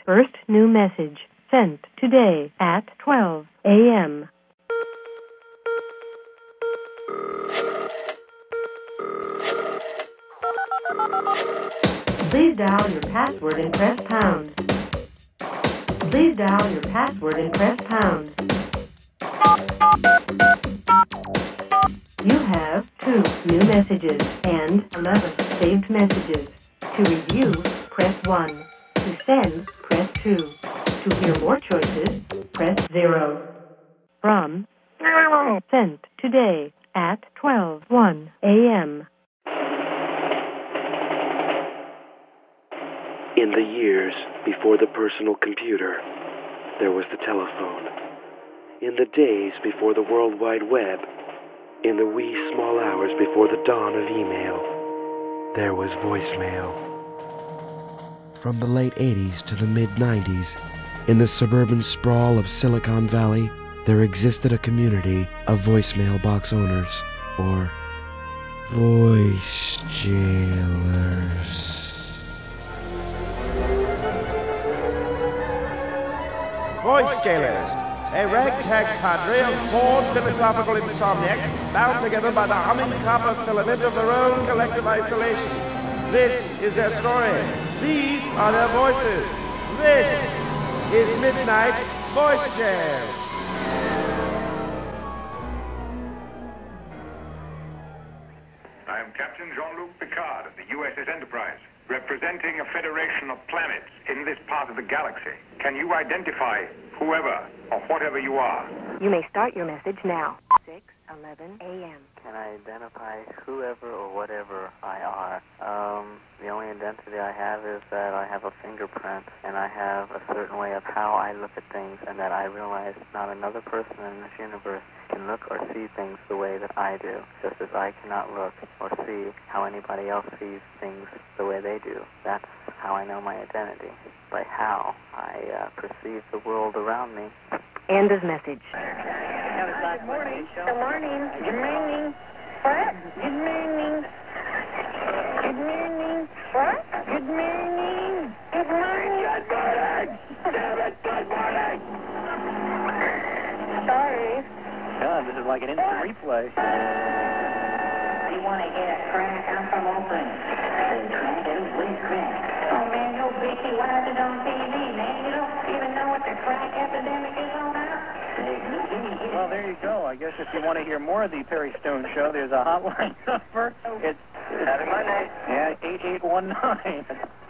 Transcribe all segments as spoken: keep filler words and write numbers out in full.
First new message sent today at twelve a.m. Please dial your password and press pound. Please dial your password and press pound. You have two new messages and eleven saved messages. To review, press one. To send, press two. To hear more choices, press zero. From sent today at twelve oh one a.m. In the years before the personal computer, there was the telephone. In the days before the World Wide Web, in the wee small hours before the dawn of email, there was voicemail. From the late eighties to the mid nineties, in the suburban sprawl of Silicon Valley, there existed a community of voicemail box owners, or voice jailers. Voice Jailers, a ragtag cadre of bored philosophical insomniacs bound together by the humming copper filament of their own collective isolation. This is their story. These are their voices. This is Midnight Voice Jail. I am Captain Jean-Luc Picard of the U S S Enterprise, representing a federation of planets in this part of the galaxy. Can you identify whoever or whatever you are? You may start your message now. six eleven a.m. Can I identify whoever or whatever I are? Um, the only identity I have is that I have a fingerprint, and I have a certain way of how I look at things, and that I realize not another person in this universe can look or see things the way that I do, just as I cannot look or see how anybody else sees things the way they do. That's how I know my identity, by how I uh, perceive the world around me. End of message. Good morning. Good morning. Good morning. What? Good morning. Good morning. What? Good morning. Good morning. Good morning. Damn it, good morning. Sorry. God, this is like an instant replay. You want to get a crack? I'm from Oakland. Hey, crack, it please crack. Oh, man, no biggie. Watch it on T V, man. You don't even know what the crack epidemic is all about. Well, there you go. I guess if you want to hear more of the Perry Stone Show, there's a hotline number. It's Happy Monday. yeah, eight eight one nine.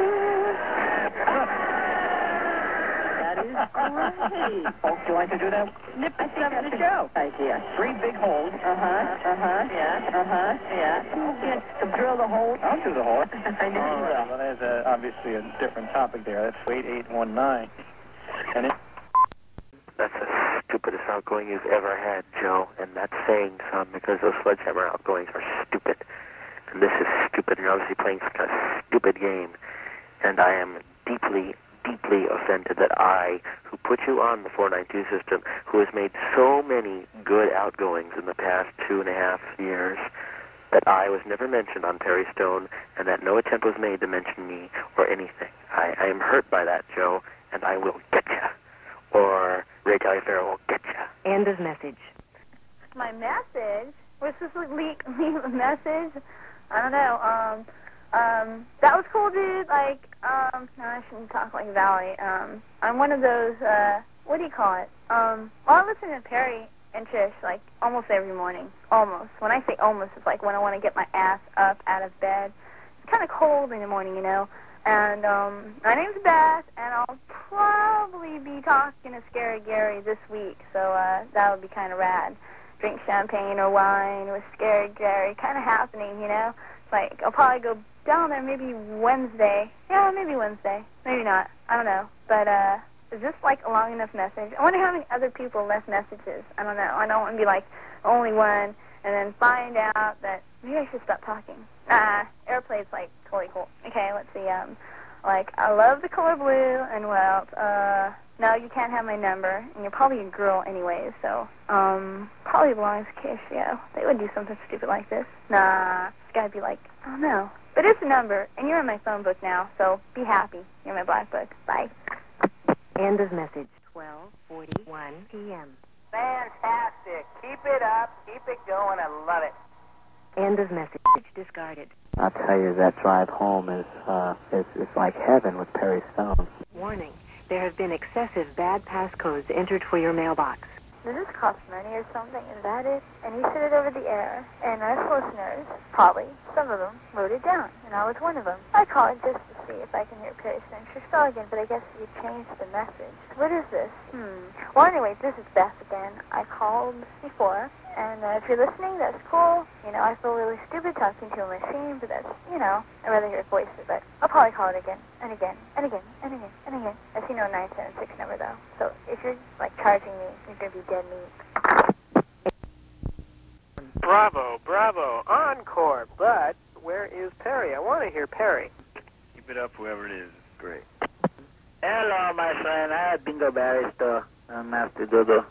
That is great. Folks, you like to do that? Nip I think that's the show. Idea. Three big holes. Uh-huh, uh-huh, yeah, uh-huh, yeah. To drill the hole. I'll do the hole. I know All you right. will. Well, there's a, obviously a different topic there. That's eight eight one nine. And it... That's the stupidest outgoing you've ever had, Joe, and that's saying some, because those sledgehammer outgoings are stupid. And this is stupid, and you're obviously playing such a stupid game. And I am deeply, deeply offended that I, who put you on the four ninety-two system, who has made so many good outgoings in the past two and a half years, that I was never mentioned on Perry Stone, and that no attempt was made to mention me or anything. I, I am hurt by that, Joe, and I will get you. Or Ray Taliaferro will get you. End of message. My message? Was this leave, leave a message? I don't know. Um, um, that was cool, dude. Like, um, no, I shouldn't talk like Valley. Um, I'm one of those, uh, what do you call it? Um, well, I listen to Perry and Trish, like, almost every morning. Almost. When I say almost, it's like when I want to get my ass up out of bed. It's kind of cold in the morning, you know? And um, my name's Beth, and I'll probably be talking to Scary Gary this week, so uh, that would be kind of rad. Drink champagne or wine with Scary Gary, kind of happening, you know? Like, I'll probably go down there maybe Wednesday. Yeah, maybe Wednesday. Maybe not. I don't know. But uh, is this, like, a long enough message? I wonder how many other people left messages. I don't know. I don't want to be, like, the only one, and then find out that maybe I should stop talking. Uh, Airplay's, like, totally cool. Okay, let's see. Um, like, I love the color blue, and, well, uh, no, you can't have my number, and you're probably a girl anyways, so, um, probably belongs to K S C O. They would do something stupid like this. Nah, it's gotta be like, I don't know. But it's a number, and you're in my phone book now, so be happy. You're my black book. Bye. End of message. twelve forty-one p.m. Fantastic. Keep it up. Keep it going. I love it. End of message. Discarded. I'll tell you, that drive home is, uh, is, is like heaven with Perry Stone. Warning. There have been excessive bad passcodes entered for your mailbox. Does this cost money or something? Is that it? And he said it over the air, and us listeners, probably, some of them, wrote it down, and I was one of them. I called just to see if I can hear Perry Stone spell again, but I guess you changed the message. What is this? Hmm. Well, anyway, this is Beth again. I called before, and uh, if you're listening, that's cool. You know, I feel really stupid talking to a machine, but that's, you know, I'd rather hear a voice, but I'll probably call it again, and again, and again, and again, and again. That's, you know, a nine seven six number, though. So if you're, like, charging me, you're going to be dead meat. Bravo, bravo, encore. But where is Perry? I want to hear Perry. Keep it up, whoever it is. It's great. Hello, my friend. I had Bingo Barry store. I'm Master Dodo.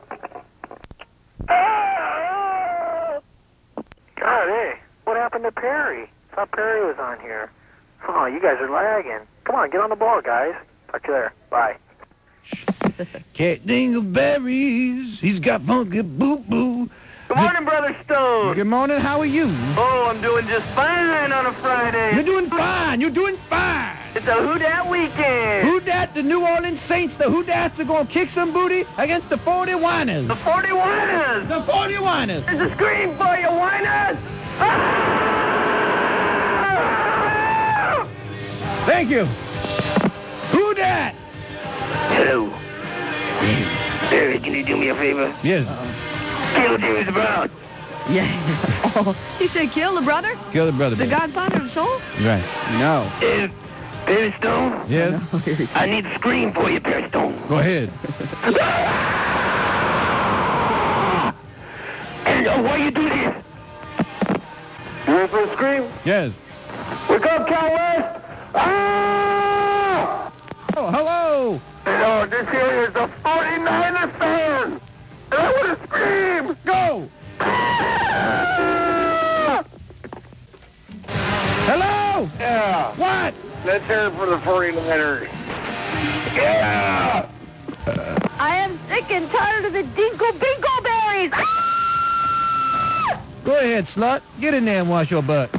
God, hey, what happened to Perry? Thought Perry was on here. Oh, you guys are lagging. Come on, get on the ball, guys. Talk to you there. Bye. Cat Dingleberries, he's got funky boo-boo. Good morning, Brother Stone. Good morning, how are you? Oh, I'm doing just fine on a Friday. You're doing fine, you're doing fine. It's a Who Dat weekend. Who Dat, the New Orleans Saints, the Who Dats are going to kick some booty against the forty Whiners. The forty Whiners. The forty Whiners. There's a scream for you, Whiners. Ah! Thank you. Who Dat? Hello. Barry, can you do me a favor? Yes. Kill James Brown. Yeah. Oh, he said kill the brother? Kill the brother. The baby. godfather of soul? Right. No. Uh, Barry Stone? Yes? I need to scream for you, Barry Stone. Go ahead. And uh, why you do this? You ready for a scream? Yes. Wake up, Cal West! Ah! Oh, hello. Hello, this here is a forty-niner fan! And I want to scream! Go! Hello? Yeah. What? Let's hear it for the forty-niners. Yeah! I am sick and tired of the Dinkle Binkle Berries! Ah! Go ahead, slut. Get in there and wash your butt.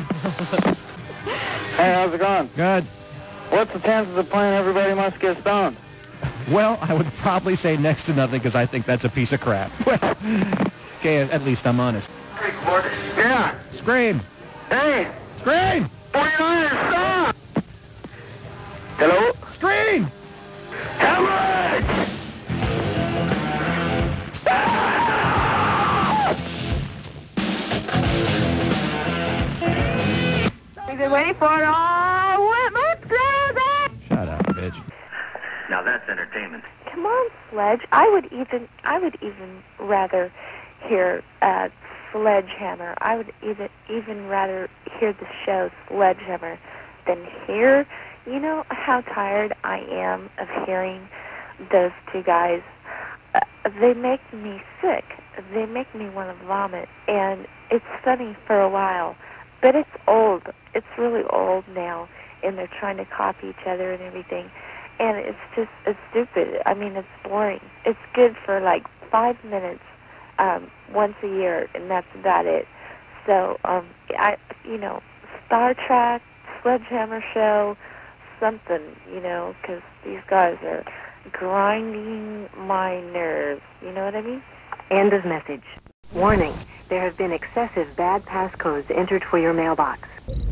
Hey, how's it going? Good. What's the chances of playing Everybody Must Get Stoned? Well, I would probably say next to nothing because I think that's a piece of crap. Well, okay, at least I'm honest. Yeah. Scream. Hey! Scream! forty-niners, stop! Hello? Scream! How much? We've been waiting for it all. Let's go back. Shut up, bitch. Now that's entertainment. Come on, Sledge. I would even I would even rather hear uh, Sledgehammer. I would even even rather hear the show Sledgehammer than hear. You know how tired I am of hearing those two guys. Uh, they make me sick. They make me want to vomit. And it's funny for a while, but it's old. It's really old now, and they're trying to copy each other and everything. And it's just, it's stupid. I mean, it's boring. It's good for like five minutes um, once a year, and that's about it. So, um, I, you know, Star Trek, Sledgehammer Show, something, you know, because these guys are grinding my nerves. You know what I mean? End of message. Warning. There have been excessive bad passcodes entered for your mailbox.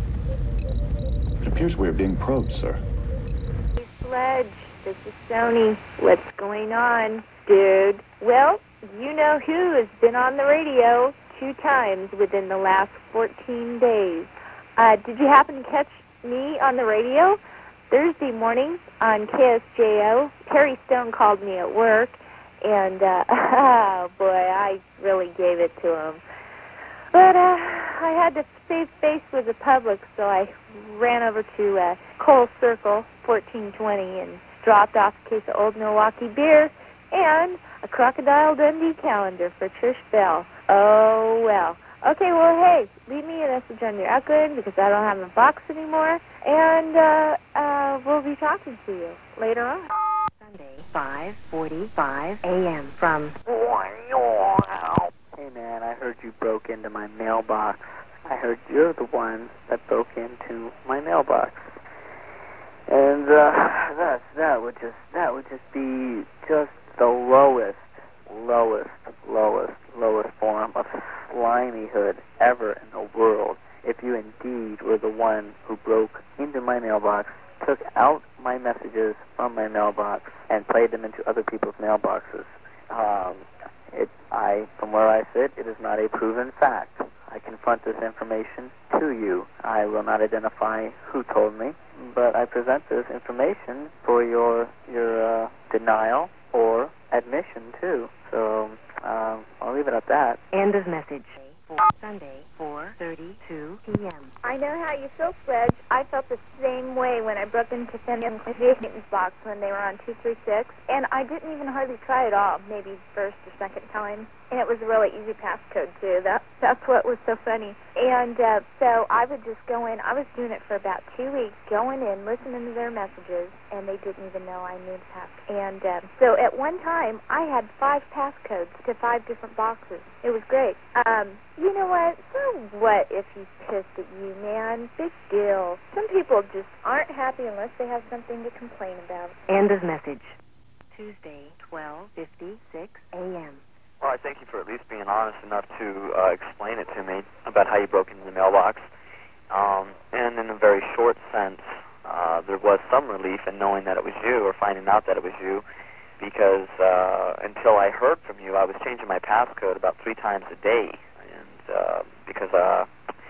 It appears we're being probed, sir. Sledge, this is Sony. What's going on, dude? Well, you know who has been on the radio two times within the last fourteen days. Uh, did you happen to catch me on the radio Thursday morning on K S J O? Perry Stone called me at work, and, uh, oh, boy, I really gave it to him. But uh, I had to save face with the public, so I ran over to uh, Cole Circle, fourteen twenty, and dropped off a case of Old Milwaukee beer and a Crocodile Dundee calendar for Trish Bell. Oh, well. Okay, well, hey, leave me a message on your outgoing because I don't have a box anymore, and uh, uh, we'll be talking to you later on. Sunday, five forty-five a.m. from... Hey man, I heard you broke into my mailbox. I heard you're the one that broke into my mailbox. And uh, that that would just that would just be just the lowest, lowest, lowest, lowest form of slimyhood ever in the world. If you indeed were the one who broke into my mailbox, took out my messages from my mailbox, and played them into other people's mailboxes. Um, it, I, from where I sit, it is not a proven fact. I confront this information to you. I will not identify who told me, but I present this information for your your uh, denial or admission too. So um, I'll leave it at that. End of message. Sunday, four thirty-two p.m. I know how you feel, Sledge. I felt the same way when I broke into Samuel's box when they were on two three six, and I didn't even hardly try at all, maybe first or second time. And it was a really easy passcode, too. That, that's what was so funny. And uh, so I would just go in. I was doing it for about two weeks, going in, listening to their messages, and they didn't even know I knew the passcode. And uh, so at one time, I had five passcodes to five different boxes. It was great. Um, you know what? So what if he's pissed at you, man? Big deal. Some people just aren't happy unless they have something to complain about. End of message. Tuesday, twelve fifty-six a.m. Well, I thank you for at least being honest enough to uh, explain it to me about how you broke into the mailbox. Um, and in a very short sense, uh, there was some relief in knowing that it was you or finding out that it was you, because uh, until I heard from you, I was changing my passcode about three times a day, and uh, because uh,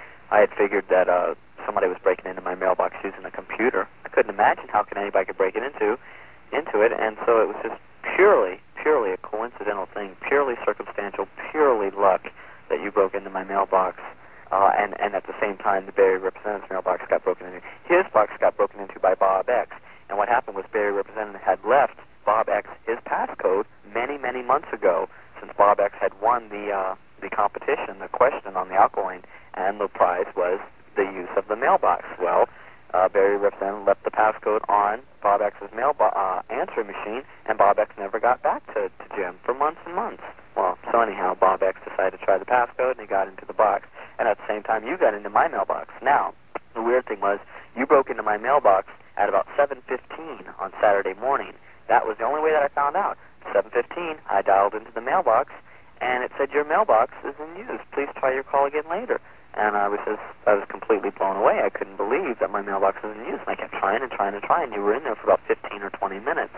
I had figured that uh, somebody was breaking into my mailbox using a computer. I couldn't imagine how can anybody could break it into into it, and so it was just purely, purely a coincidental thing, purely circumstantial, purely luck that you broke into my mailbox. Uh, and, and at the same time, the Barry Representative's mailbox got broken into. His box got broken into by Bob X. And what happened was Barry Representative had left Bob X his passcode many, many months ago, since Bob X had won the uh, the competition, the question on the Alkaline, and the prize was the use of the mailbox. Well, uh, Barry Representative left the passcode on Bob X's mailbox uh, answering machine, and Bob X never got back to, to Jim for months and months. Well, so anyhow, Bob X decided to try the passcode, and he got into the box. And at the same time, you got into my mailbox. Now, the weird thing was, you broke into my mailbox at about seven fifteen on Saturday morning. That was the only way that I found out. seven fifteen, I dialed into the mailbox, and it said, your mailbox is in use. Please try your call again later. And I was just, I was completely blown away. I couldn't believe that my mailbox was in use. And I kept trying and trying and trying. You were in there for about fifteen or twenty minutes.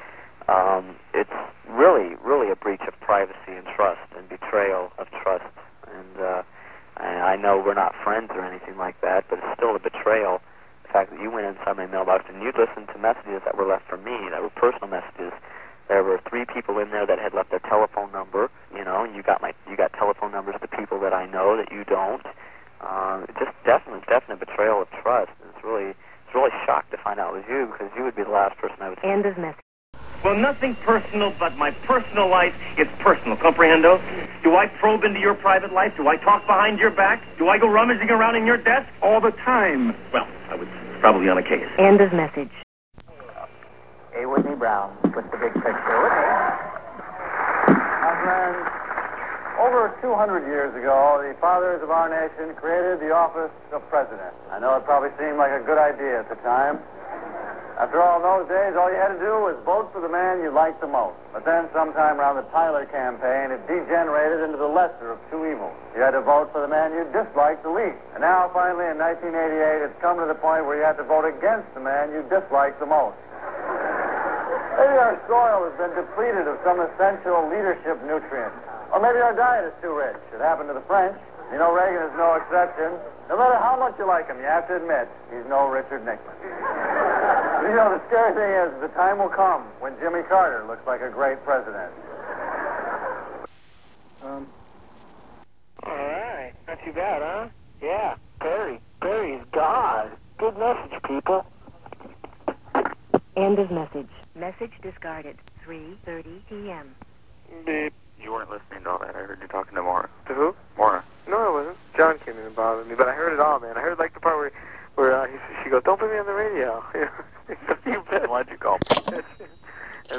Um, it's really, really a breach of privacy and trust and betrayal of trust. And uh, I, I know we're not friends or anything like that, but it's still a betrayal. The fact that you went inside my mailbox and you listened to messages that were left from me, that were personal messages. There were three people in there that had left their telephone number. You know, you got my, you got telephone numbers to people that I know that you don't. Um, just definite, definite betrayal of trust. It's really, it's really shocked to find out it was you, because you would be the last person I would. End of message. Well, nothing personal, but my personal life is personal, comprehendo? Do I probe into your private life? Do I talk behind your back? Do I go rummaging around in your desk? All the time. Well, I was probably on a case. End of message. Hey, Whitney Brown with the big picture. Whitney. My friends, over two hundred years ago, the fathers of our nation created the office of president. I know it probably seemed like a good idea at the time. After all, in those days, all you had to do was vote for the man you liked the most. But then sometime around the Tyler campaign, it degenerated into the lesser of two evils. You had to vote for the man you disliked the least. And now, finally, in nineteen eighty-eight, it's come to the point where you have to vote against the man you dislike the most. Maybe our soil has been depleted of some essential leadership nutrients. Or maybe our diet is too rich. It happened to the French. You know, Reagan is no exception. No matter how much you like him, you have to admit, he's no Richard Nixon. You know, the scary thing is, the time will come when Jimmy Carter looks like a great president. Um. All right. Not too bad, huh? Yeah. Perry. Perry's God. Good message, people. End of message. Message discarded. three thirty p.m. Beep. You weren't listening to all that. I heard you talking to Maura. To who? Maura. No, I wasn't. John came in and bothered me, but I heard it all, man. I heard, like, the part where, where uh, he, she goes, don't put me on the radio. You bet. Why'd you call? And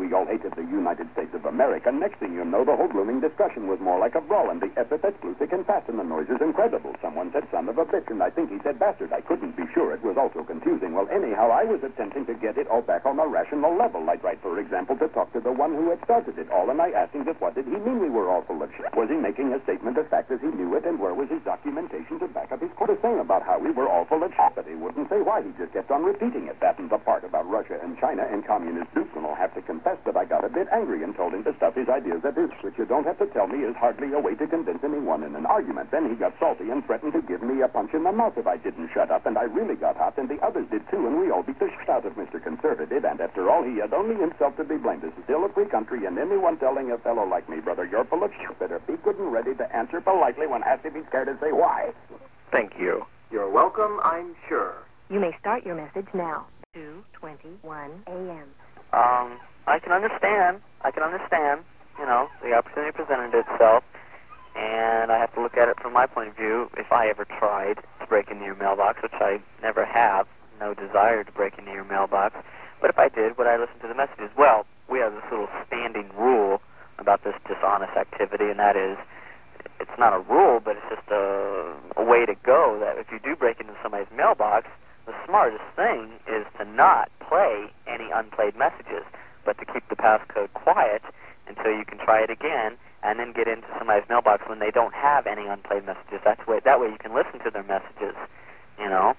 we all hated the United States of America. Next thing you know, the whole blooming discussion was more like a brawl, and the epithets flew thick and fast, and the noise is incredible. Someone said son of a bitch, and I think he said bastard. I couldn't be sure. It was also confusing. Well, anyhow, I was attempting to get it all back on a rational level. I tried, for example, to talk to the one who had started it all, and I asked him just what did he mean we were all full of shit? Was he making a statement of fact as he knew it, and where was his documentation to back up his sort of thing about how we were all full of shit? But he wouldn't say why. He just kept on repeating it. That and the part about Russia and China and communist dukes, and I'll have to confess that I got a bit angry and told him to stuff his ideas at his, which you don't have to tell me is hardly a way to convince anyone in an argument. Then he got salty and threatened to give me a punch in the mouth if I didn't shut up, and I really got hot, and the others did too, and we all beat the shit out of Mister Conservative, and after all, he had only himself to be blamed. This is still a free country, and anyone telling a fellow like me, brother, you're full of shit, better be good and ready to answer politely when asked if he's scared to say why. Thank you. You're welcome, I'm sure. You may start your message now. two twenty-one a.m. Um, I can understand. I can understand. You know, the opportunity presented itself, and I have to look at it from my point of view. If I ever tried to break into your mailbox, which I never have, no desire to break into your mailbox, but if I did, would I listen to the messages? Well, we have this little standing rule about this dishonest activity, and that is, it's not a rule, but it's just a, a way to go, that if you do break into somebody's mailbox, the smartest thing is to not play any unplayed messages, but to keep the passcode quiet until you can try it again, and then get into somebody's mailbox when they don't have any unplayed messages. That's way, that way you can listen to their messages, you know,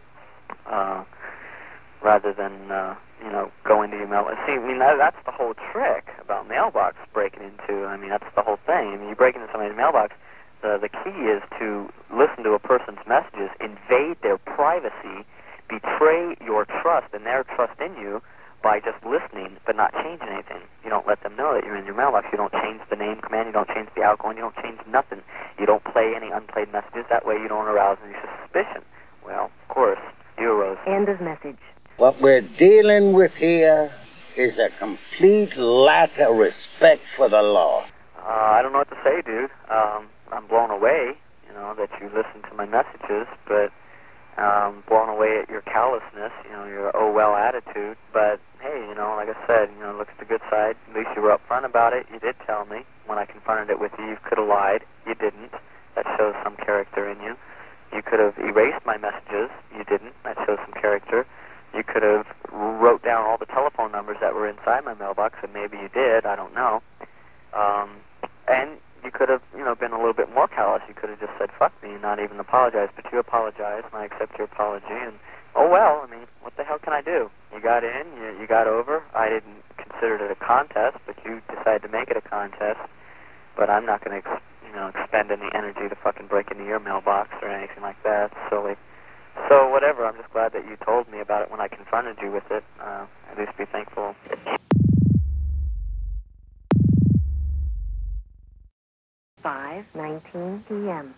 uh, rather than, uh, you know, go into your mailbox. See, I mean, that, that's the whole trick about mailbox breaking into. I mean, that's the whole thing. I mean, you break into somebody's mailbox, the, the key is to listen to a person's messages, invade their privacy, betray your trust and their trust in you by just listening but not changing anything. You don't let them know that you're in your mailbox. You don't change the name command. You don't change the outgoing. You don't change nothing. You don't play any unplayed messages. That way you don't arouse any suspicion. Well, of course, you arose. End of message. What we're dealing with here is a complete lack of respect for the law. Uh, I don't know what to say, dude. Um, I'm blown away, you know, that you listen to my messages, but Um, blown away at your callousness, you know, your oh well attitude. But hey, you know, like I said, you know, look at the good side. At least you were upfront about it. You did tell me when I confronted it with you. You could have lied. You didn't. That shows some character in you. You could have erased my messages. You didn't. That shows some character. You could have wrote down all the telephone numbers that were inside my mailbox, and maybe you did. I don't know. Um, and you could have, you know, been a little bit more callous. You could have just said, fuck me, and not even apologized. But you apologized, and I accept your apology. And, oh, well, I mean, what the hell can I do? You got in, you, you got over. I didn't consider it a contest, but you decided to make it a contest. But I'm not going to, ex- you know, expend any energy to fucking break into your mailbox or anything like that. It's silly. So, whatever. I'm just glad that you told me about it when I confronted you with it. Uh, at least be thankful. five nineteen p.m.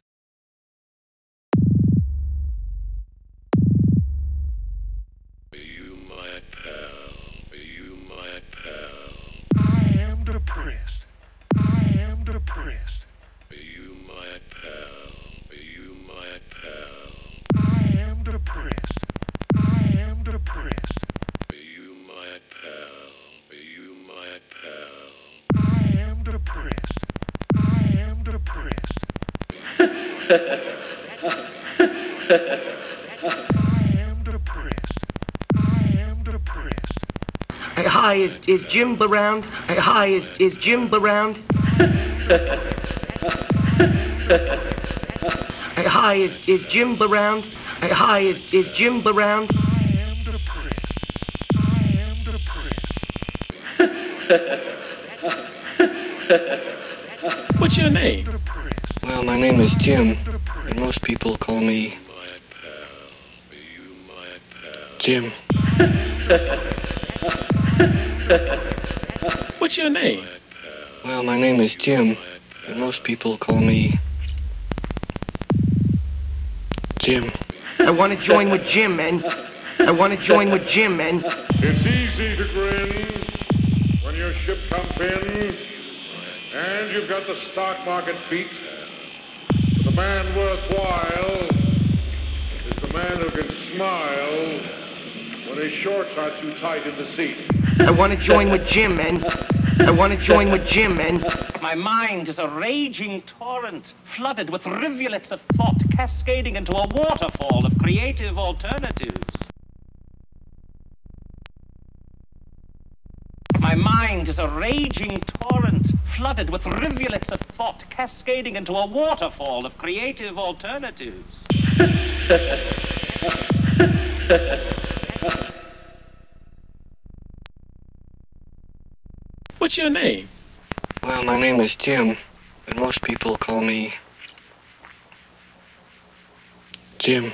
Be you my pal, be you my pal. I am depressed, I am depressed. Be you my pal, be you my pal. I am depressed, I am depressed. Be you my pal, be you my pal. I am depressed. I am depressed. I am depressed. I am depressed. Hey, hi, is is Jim around? Hey, hi, is is Jim around? Hey, hi, is is Jim around? Hey, hi, is is Jim around? I am depressed. I am depressed. What's your name? Well, my name is Jim, and most people call me Jim. What's your name? Well, my name is Jim, and most people call me Jim. I want to join with Jim, man. I want to join with Jim, man. It's easy to grin when your ship comes in and you've got the stock market beat. But the man worthwhile is the man who can smile when his shorts are too tight in the seat. I want to join with Jim, man. I want to join with Jim and... My mind is a raging torrent, flooded with rivulets of thought, cascading into a waterfall of creative alternatives. My mind is a raging torrent, flooded with rivulets of thought, cascading into a waterfall of creative alternatives. What's your name? Well, my name is Jim, but most people call me Jim.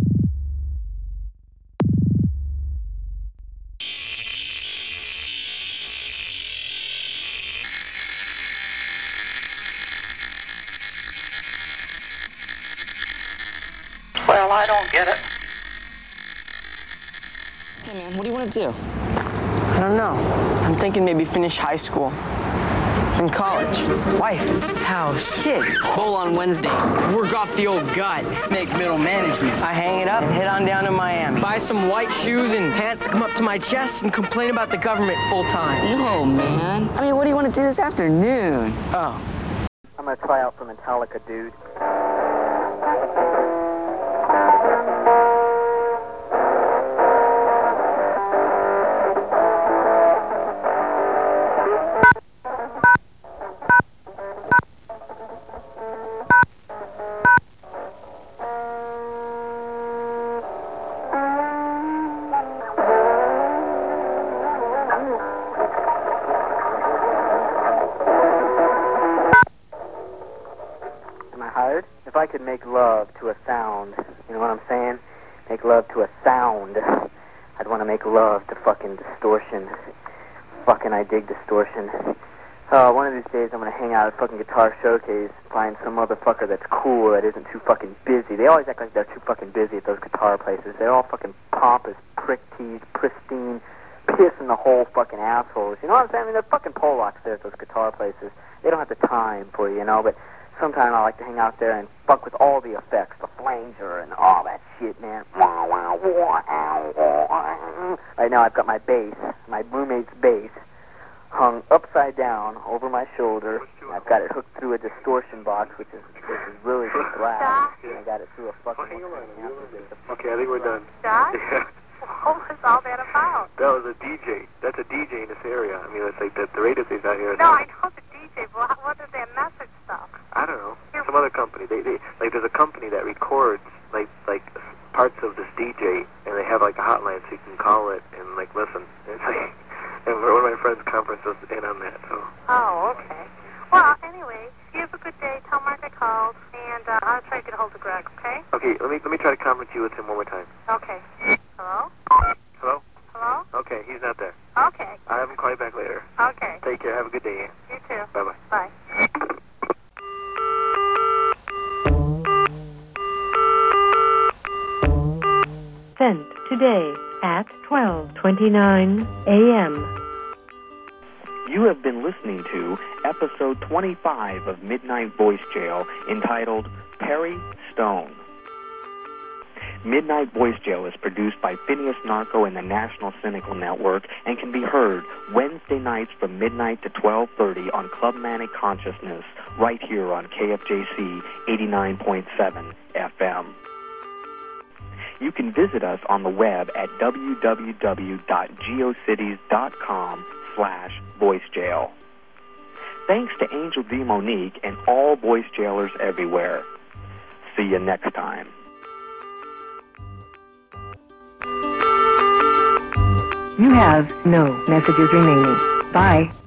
Well, I don't get it. Hey man, what do you want to do? I don't know. I'm thinking maybe finish high school. And college. Wife. House. Kids. Bowl on Wednesdays. Work off the old gut. Make middle management. I hang it up and head on down to Miami. Buy some white shoes and pants that come up to my chest and complain about the government full time. No, man. I mean, what do you want to do this afternoon? Oh. I'm gonna try out for Metallica, dude. If I could make love to a sound, you know what I'm saying? Make love to a sound. I'd want to make love to fucking distortion. Fucking I dig distortion. Uh, one of these days I'm going to hang out at fucking Guitar Showcase, find some motherfucker that's cool that isn't too fucking busy. They always act like they're too fucking busy at those guitar places. They're all fucking pompous, prick-teeth, pristine, pissing the whole fucking assholes. You know what I'm saying? I mean, they're fucking Polacks there at those guitar places. They don't have the time for you, you know, but sometimes I like to hang out there and fuck with all the effects, the flanger and all that shit, man. Right now I've got my bass, my roommate's bass, hung upside down over my shoulder. I've got it hooked through a distortion box, which is which is really just loud. And I got it through a fucking... Okay, I think we're done. Josh? Yeah. What was all that about? That was a D J. That's a D J in this area. I mean, it's like the, the radio station's out here. No, I know the D J, but what, what is their message stuff? I don't know. Some other company. They, they like there's a company that records like like parts of this D J, and they have like a hotline so you can call it and like listen. And it's like, and one of my friends' conference was in on that. So. Oh, okay. Well, anyway, you have a good day. Tell Mark I called, and uh, I'll try to get a hold of Greg. Okay? Okay. Let me let me try to conference you with him one more time. Okay. Hello. Hello. Hello. Okay, he's not there. Okay. I'll have him call you back later. Okay. Take care. Have a good day. You too. Bye bye. Bye. Sent today at twelve twenty-nine a.m. You have been listening to episode twenty-five of Midnight Voice Jail, entitled Perry Stone. Midnight Voice Jail is produced by Phineas Narco and the National Cynical Network and can be heard Wednesday nights from midnight to twelve thirty on Clubmatic Consciousness, right here on K F J C eighty-nine point seven F M. You can visit us on the web at w w w dot geocities dot com slash voice jail. Thanks to Angel D. Monique and all voice jailers everywhere. See you next time. You have no messages remaining. Bye.